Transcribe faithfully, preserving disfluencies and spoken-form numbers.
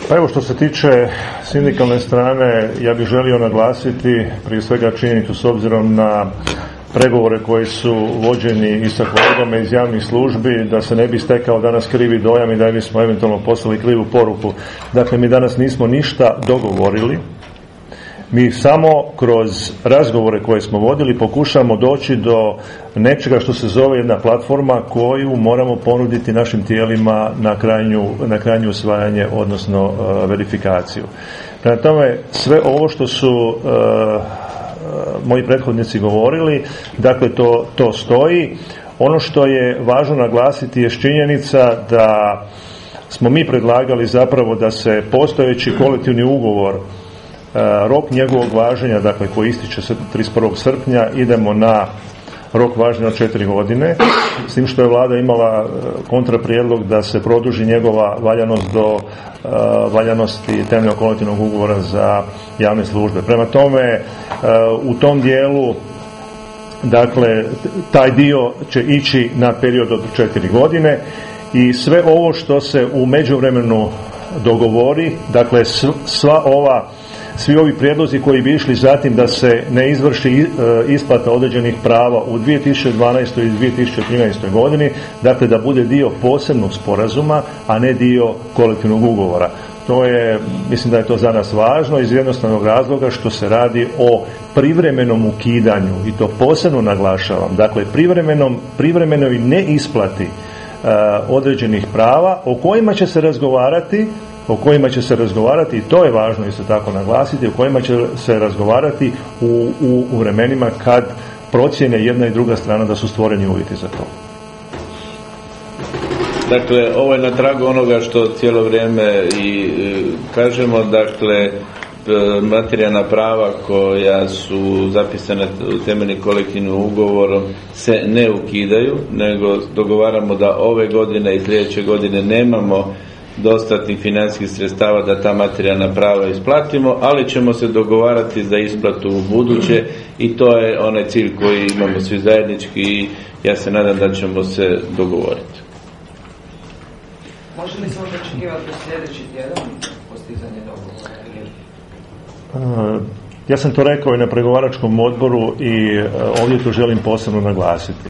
Pa evo, što se tiče sindikalne strane, ja bih želio naglasiti prije svega činjenicu s obzirom na pregovore koji su vođeni i sa kolegama iz javnih službi, da se ne bi stekao danas krivi dojam i da bismo eventualno poslali krivu poruku. Dakle, mi danas nismo ništa dogovorili. Mi samo kroz razgovore koje smo vodili pokušamo doći do nečega što se zove jedna platforma koju moramo ponuditi našim tijelima na krajnju, na krajnju usvajanje, odnosno uh, verifikaciju. Prema tome, sve ovo što su uh, moji prethodnici govorili, dakle to, to stoji. Ono što je važno naglasiti je činjenica da smo mi predlagali zapravo da se postojeći kolektivni ugovor, rok njegovog važenja, dakle koji ističe se trideset prvog srpnja, idemo na rok važenja od četiri godine, s tim što je vlada imala kontraprijedlog da se produži njegova valjanost do uh, valjanosti temeljnog kolektivnog ugovora za javne službe. Prema tome, uh, u tom dijelu, dakle, taj dio će ići na period od četiri godine i sve ovo što se u međuvremenu dogovori, dakle sva ova svi ovi prijedlozi koji bi išli zatim da se ne izvrši isplata određenih prava u dvije tisuće dvanaestoj i dvije tisuće trinaestoj godini, dakle da bude dio posebnog sporazuma, a ne dio kolektivnog ugovora. To je, mislim da je to za nas važno iz jednostavnog razloga što se radi o privremenom ukidanju, i to posebno naglašavam, dakle privremenom, privremenoj neisplati uh, određenih prava o kojima će se razgovarati o kojima će se razgovarati, i to je važno isto tako naglasiti, o kojima će se razgovarati u, u, u vremenima kad procjene jedna i druga strana da su stvoreni uvjeti za to. Dakle, ovo je na tragu onoga što cijelo vrijeme i kažemo, dakle, materijalna prava koja su zapisane u temeljnim kolektivnim ugovorom se ne ukidaju, nego dogovaramo da ove godine i sljedeće godine nemamo dostatnih financijskih sredstava da ta materijalna prava isplatimo, ali ćemo se dogovarati za isplatu u buduće i to je onaj cilj koji imamo svi zajednički i ja se nadam da ćemo se dogovoriti. Može li se možda očekivati sljedeći tjedan postizanje dogovora? Ja sam to rekao i na pregovaračkom odboru i ovdje to želim posebno naglasiti.